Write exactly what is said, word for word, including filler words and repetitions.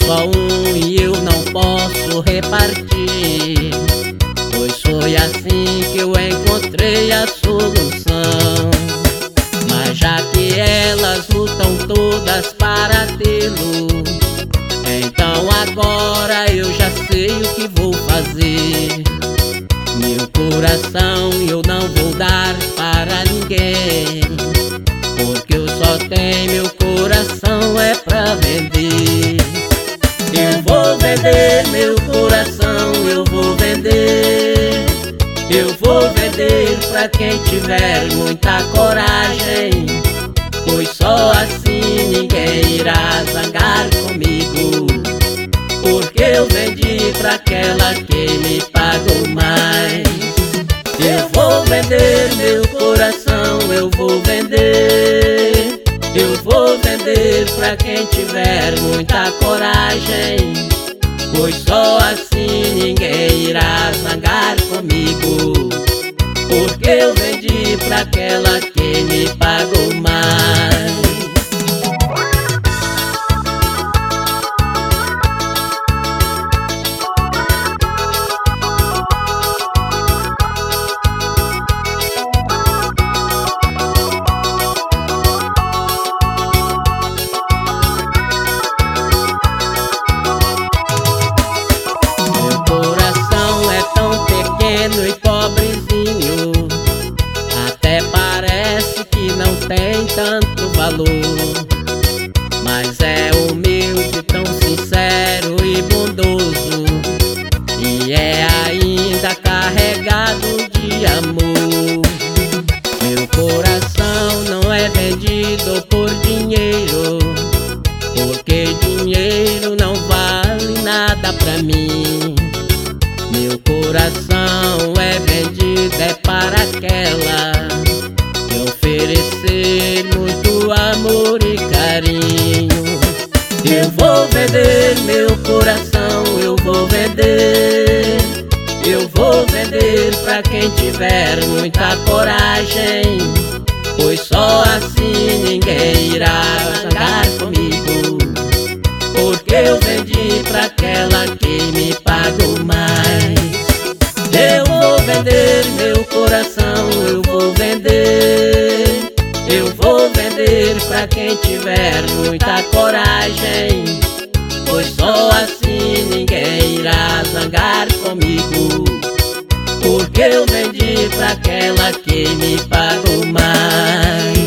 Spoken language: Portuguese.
só um e eu não posso repartir, pois foi assim que eu encontrei a solução. Mas já que elas lutam todas para tê-lo, então agora eu já sei o que vou fazer. Meu coração eu não vou dar para ninguém, porque eu só tenho meu coração é pra vender. Eu vou vender meu coração, eu vou vender. Eu vou vender pra quem tiver muita coragem, pois só assim ninguém irá zangar comigo, porque eu vendi pra aquela que me pagou mais. Eu vou vender meu coração, eu vou vender. Eu vou vender pra quem tiver muita coragem, pois só assim ninguém irá zangar comigo, porque eu vendi pra aquela que me pagou mais. E pobrezinho, até parece que não tem tanto valor, mas é humilde, tão sincero e bondoso, e é ainda carregado de amor. Meu coração não é vendido por dinheiro, porque dinheiro não vale nada pra mim. Meu coração é vendido é para aquela que oferecer muito amor e carinho. Eu vou vender meu coração, eu vou vender. Eu vou vender pra quem tiver muita coragem, pois só assim ninguém irá zangar comigo, porque eu vendi pra aquela que me pagou mais. Eu vou vender meu coração, eu vou vender. Eu vou vender pra quem tiver muita coragem, pois só assim ninguém irá zangar comigo, porque eu vendi pra aquela que me pagou mais.